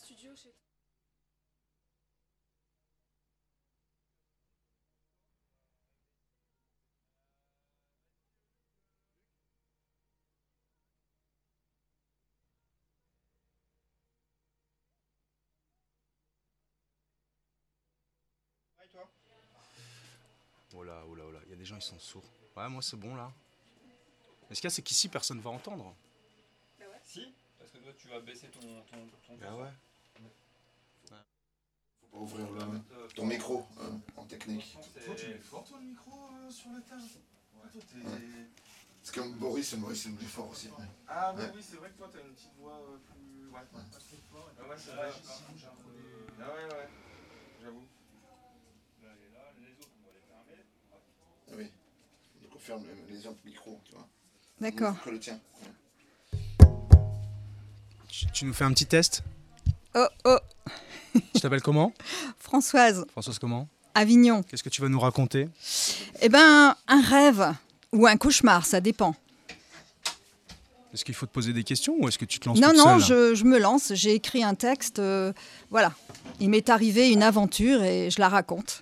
studio chez toi. Et toi? Oh là, oh là, oh là, il y a des gens, ils sont sourds. Ouais, moi c'est bon là. Mais ce qu'il y a, c'est qu'ici, personne va entendre. Si, parce que toi tu vas baisser ton Ah ouais. Faut pas ouvrir ton micro en technique. Toi, tu mets fort, toi, le micro sur la table. Ouais. Toi, t'es... Ouais. C'est comme Boris il me met fort aussi. Ouais. Ah oui, Ouais. oui, c'est vrai que toi, t'as une petite voix plus... Ouais. Ouais. Pas très fort. Ah ouais, c'est vrai. Ah ouais, ouais, j'avoue. Ah oui. Donc on ferme les autres micros, tu vois. D'accord. Que le tien. Ouais. Tu nous fais un petit test? Oh, oh, Tu t'appelles comment? Françoise, Françoise comment? Avignon. Qu'est-ce que tu vas nous raconter? Eh ben, un rêve ou un cauchemar, ça dépend. Est-ce qu'il faut te poser des questions ou est-ce que tu te lances Non, toute non, seule? je me lance. J'ai écrit un texte. Voilà. Il m'est arrivé une aventure et je la raconte.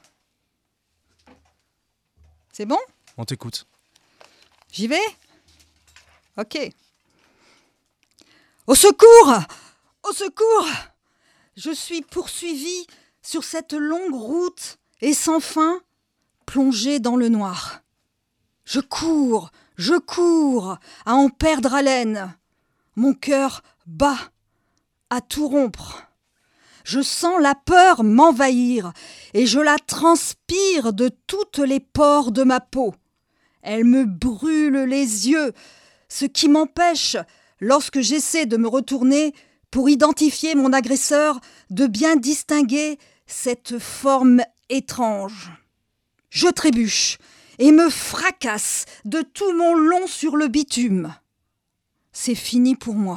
C'est bon? On t'écoute. J'y vais? Ok. Au secours! Au secours! Je suis poursuivie sur cette longue route et sans fin, plongée dans le noir. Je cours, à en perdre haleine. Mon cœur bat, à tout rompre. Je sens la peur m'envahir et je la transpire de toutes les pores de ma peau. Elle me brûle les yeux, ce qui m'empêche, lorsque j'essaie de me retourner pour identifier mon agresseur, de bien distinguer cette forme étrange. Je trébuche et me fracasse de tout mon long sur le bitume. C'est fini pour moi.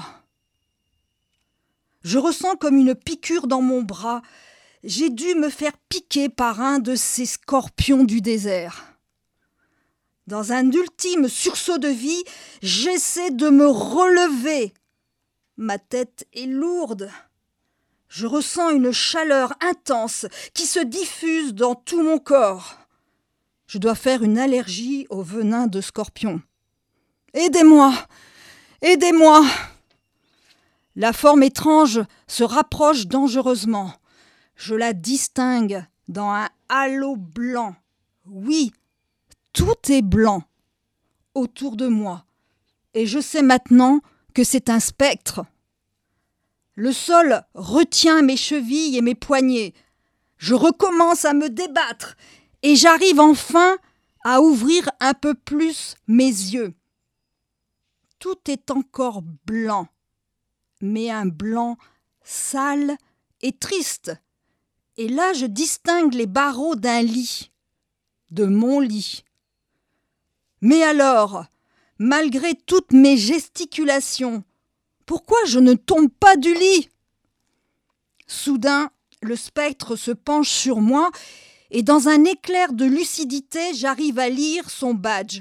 Je ressens comme une piqûre dans mon bras. J'ai dû me faire piquer par un de ces scorpions du désert. Dans un ultime sursaut de vie, j'essaie de me relever. Ma tête est lourde. Je ressens une chaleur intense qui se diffuse dans tout mon corps. Je dois faire une allergie au venin de scorpion. Aidez-moi! Aidez-moi! La forme étrange se rapproche dangereusement. Je la distingue dans un halo blanc. Oui, tout est blanc autour de moi. Et je sais maintenant que c'est un spectre. Le sol retient mes chevilles et mes poignets. Je recommence à me débattre et j'arrive enfin à ouvrir un peu plus mes yeux. Tout est encore blanc, mais un blanc sale et triste. Et là, je distingue les barreaux d'un lit, de mon lit. Mais alors, malgré toutes mes gesticulations, pourquoi je ne tombe pas du lit? Soudain, le spectre se penche sur moi et dans un éclair de lucidité, j'arrive à lire son badge.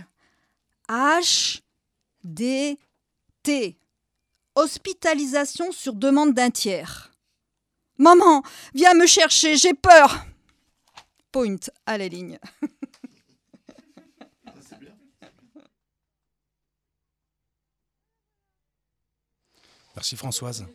H-D-T. Hospitalisation sur demande d'un tiers. Maman, viens me chercher, j'ai peur. Point à la ligne. C'est bien. Merci Françoise.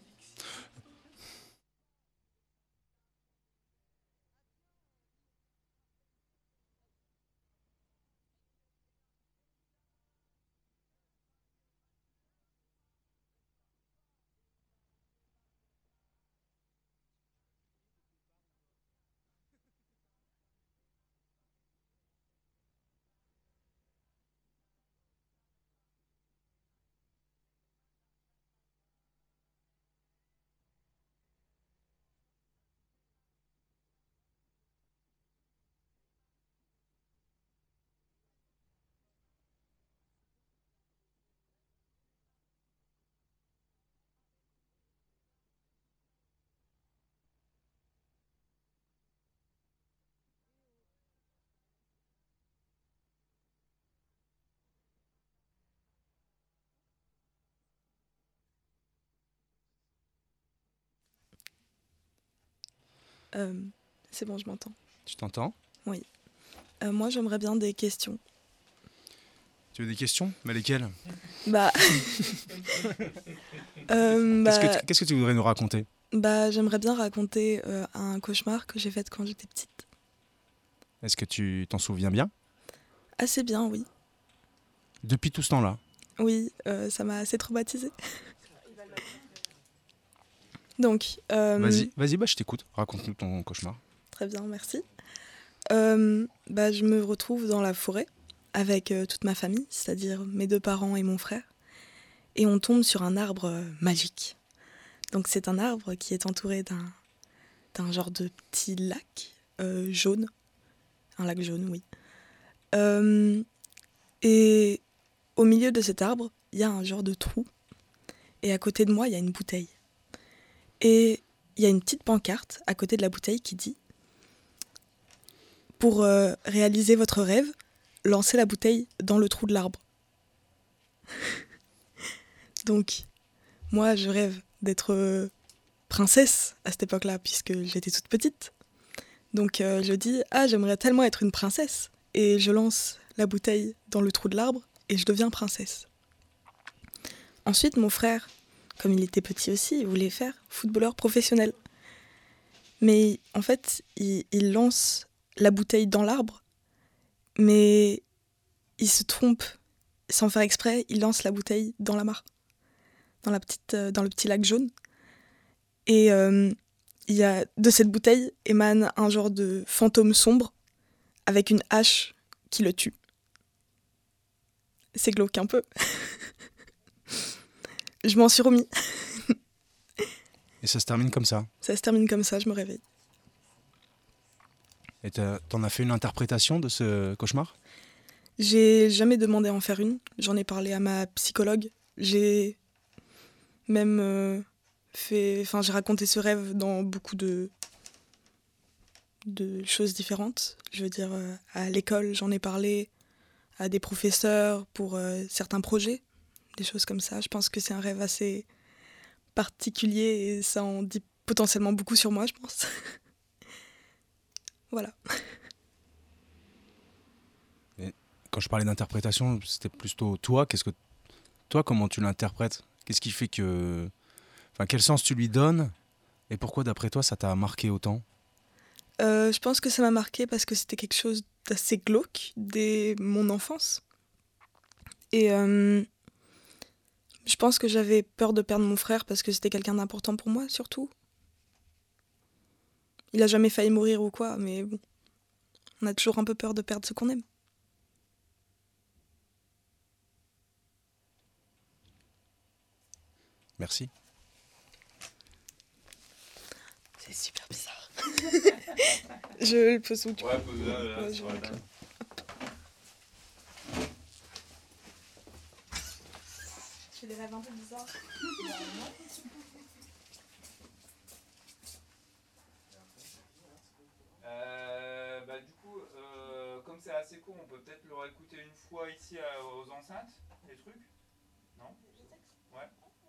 C'est bon, je m'entends. Tu t'entends? Moi, j'aimerais bien des questions. Tu veux des questions? Mais lesquelles? Bah, Qu'est-ce que tu voudrais nous raconter? j'aimerais bien raconter un cauchemar que j'ai fait quand j'étais petite. Est-ce que tu t'en souviens bien? Assez bien, oui. Depuis tout ce temps-là? Oui, ça m'a assez traumatisée. Donc, Vas-y, je t'écoute. Raconte-nous ton cauchemar. très bien, merci. Je me retrouve dans la forêt avec toute ma famille, c'est-à-dire mes 2 parents et mon frère. Et on tombe sur un arbre magique. Donc c'est un arbre qui est entouré d'un genre de petit lac jaune. Un lac jaune, oui. Et au milieu de cet arbre, il y a un genre de trou. Et à côté de moi, il y a une bouteille. Et il y a une petite pancarte à côté de la bouteille qui dit « Pour réaliser votre rêve, lancez la bouteille dans le trou de l'arbre. » Donc, moi, je rêve d'être princesse à cette époque-là, puisque j'étais toute petite. Donc, je dis « Ah, j'aimerais tellement être une princesse !» Et je lance la bouteille dans le trou de l'arbre et je deviens princesse. Ensuite, mon frère, comme il était petit aussi, il voulait faire footballeur professionnel. Mais en fait, il lance la bouteille dans l'arbre, mais il se trompe. Sans faire exprès, il lance la bouteille dans la mare, dans le petit lac jaune. Et de cette bouteille émane un genre de fantôme sombre avec une hache qui le tue. C'est glauque un peu. Je m'en suis remis. Et ça se termine comme ça. Ça se termine comme ça, je me réveille. Et t'en as fait une interprétation de ce cauchemar? J'ai jamais demandé à en faire une. J'en ai parlé à ma psychologue. J'ai même j'ai raconté ce rêve dans beaucoup de choses différentes. Je veux dire, à l'école, j'en ai parlé à des professeurs pour certains projets, des choses comme ça. Je pense que c'est un rêve assez particulier et ça en dit potentiellement beaucoup sur moi, je pense. Voilà. Et quand je parlais d'interprétation, c'était plutôt toi. Toi, comment tu l'interprètes? Qu'est-ce qui fait que... Enfin, quel sens tu lui donnes? Et pourquoi, d'après toi, ça t'a marqué autant? Je pense que ça m'a marqué parce que c'était quelque chose d'assez glauque dès mon enfance. Et je pense que j'avais peur de perdre mon frère parce que c'était quelqu'un d'important pour moi, surtout. Il a jamais failli mourir ou quoi, mais bon. On a toujours un peu peur de perdre ce qu'on aime. Merci. C'est super bizarre. Je le pose où tu veux. Ouais, pose là, Ouais, sur je la vois. table. Je fais des rêves un peu bizarres. Du coup, comme c'est assez court, on peut peut-être le réécouter une fois ici aux enceintes, les trucs? Non? Ouais.